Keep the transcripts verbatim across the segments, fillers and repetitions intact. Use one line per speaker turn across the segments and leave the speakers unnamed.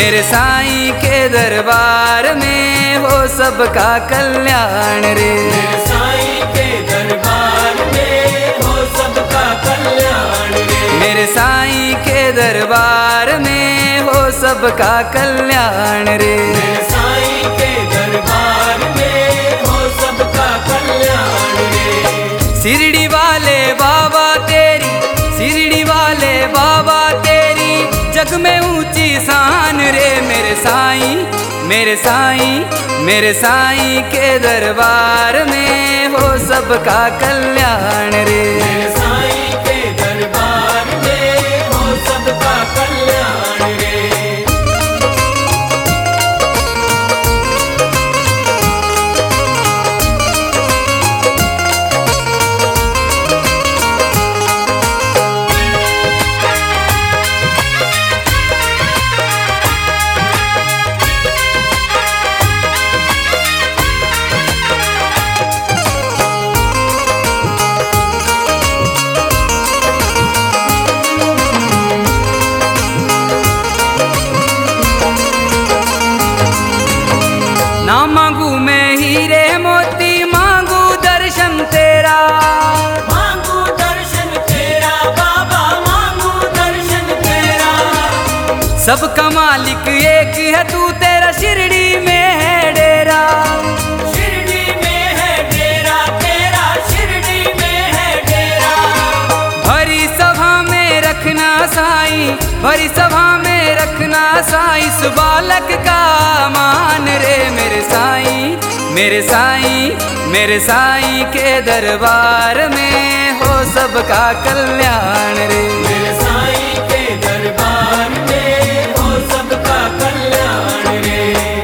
मेरे साईं के दरबार में हो सबका कल्याण रे।
मेरे साईं के दरबार में हो सबका कल्याण रे।
मेरे साईं के दरबार में हो सबका कल्याण रे।
मेरे साईं के दरबार में हो सबका कल्याण रे।
शिरडी वाले बाबा तेरी, शिरडी वाले बाबा तेरी जग में ऊंची शान रे। मेरे साईं, मेरे साईं, मेरे साईं के दरबार में हो सबका कल्याण रे।
मेरे साईं के दरबार में हो सबका कल्याण रे।
ना मांगू मैं हीरे मोती, मांगू दर्शन तेरा।
मांगू दर्शन तेरा बाबा, मांगू दर्शन तेरा।
सबका मालिक एक है तू, तेरा शिरडी में है डेरा।
शिरडी में है डेरा तेरा, शिरडी में है डेरा।
भरी सभा में रखना साईं, भरी सभा में रखना साईं इस बालक का मान रे। मेरे साईं, मेरे साईं, मेरे साईं के दरबार में हो सबका कल्याण रे।
मेरे साईं के दरबार में हो सबका कल्याण रे।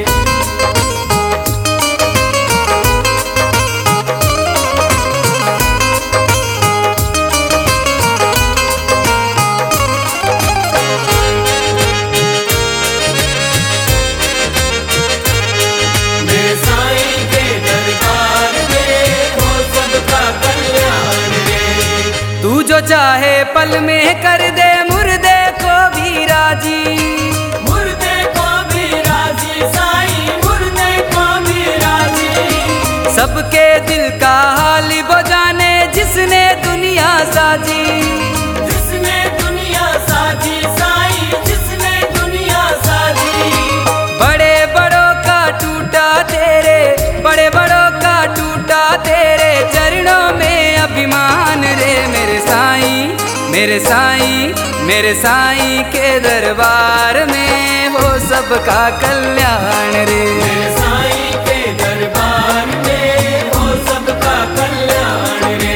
मेरे साईं के दरबार में हो सबका कल्याण रे।
तू जो चाहे पल में कर दे मुर्दे को भी राजी।
मुर्दे को भी राजी साईं, मुर्दे को भी राजी।
सबके दिल का हाल वो जाने जिसने दुनिया साजी।
जिसने दुनिया साजी साईं, जिसने दुनिया साजी।
बड़े बड़ों का टूटा तेरे, बड़े बड़ों का टूटा तेरे चरणों में अभिमान रे। मेरे साईं, मेरे साईं, मेरे साईं के दरबार में हो सबका कल्याण रे।
मेरे साईं के दरबार में हो सबका कल्याण रे।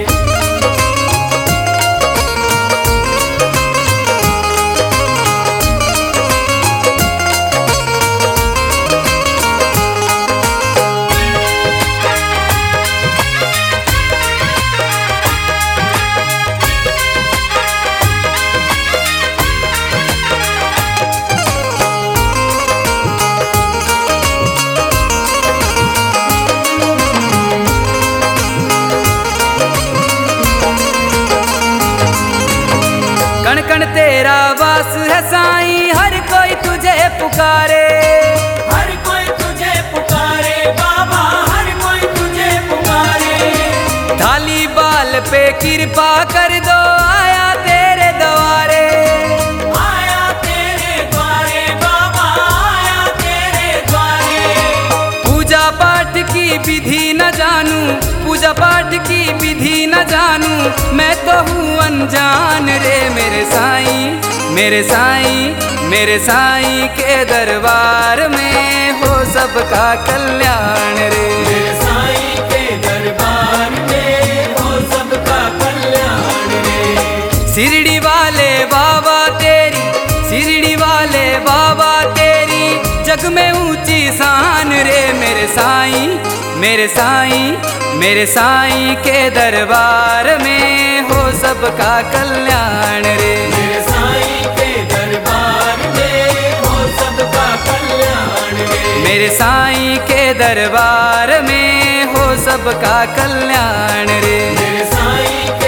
कण कण तेरा वास है साईं, हर कोई तुझे पुकारे।
हर कोई तुझे पुकारे बाबा, हर कोई तुझे पुकारे।
थाली बाल पे कृपा कर दो, आया तेरे द्वारे।
आया तेरे द्वारे बाबा, आया तेरे द्वारे।
पूजा पाठ की विधि न जानू, पूजा पाठ की विधि न जानू, मैं तो हूँ अनजान रे। मेरे साईं, मेरे साईं, मेरे साईं के दरबार में हो सबका कल्याण रे।
मेरे साईं के दरबार में हो सबका कल्याण रे।
शिरडी वाले बाबा तेरी, शिरडी वाले बाबा तेरी जग में ऊंची शान रे। मेरे साईं, मेरे साईं, मेरे साईं के दरबार में हो सबका कल्याण रे।
मेरे साईं के दरबार में हो सबका कल्याण रे।
मेरे साईं के दरबार में हो सबका कल्याण रे।
मेरे साईं के